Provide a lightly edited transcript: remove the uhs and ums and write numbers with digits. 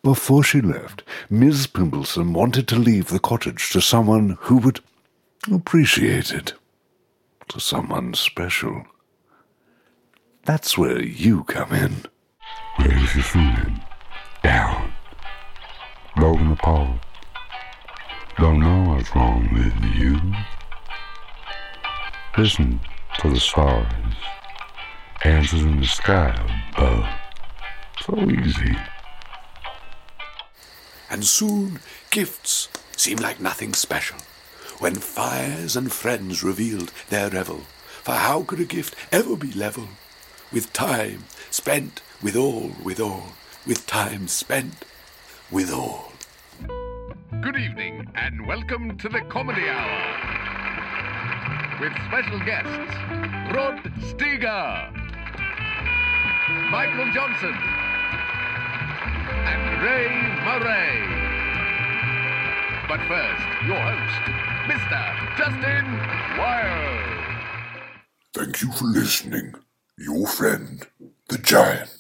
Before she left, Miss Pimpleson wanted to leave the cottage to someone who would appreciate it. To someone special. That's where you come in. Where's your food? Down. Broken apart. Don't know what's wrong with you. Listen to the stars. Answers in the sky above. So easy. And soon gifts seemed like nothing special, when fires and friends revealed their revel. For how could a gift ever be level with time spent with all, with time spent with all? Good evening and welcome to the Comedy Hour with special guests Rod Steiger, Michael Johnson and Ray Murray. But first, your host, Mr. Justin Wild. Thank you for listening. Your friend, the Giant.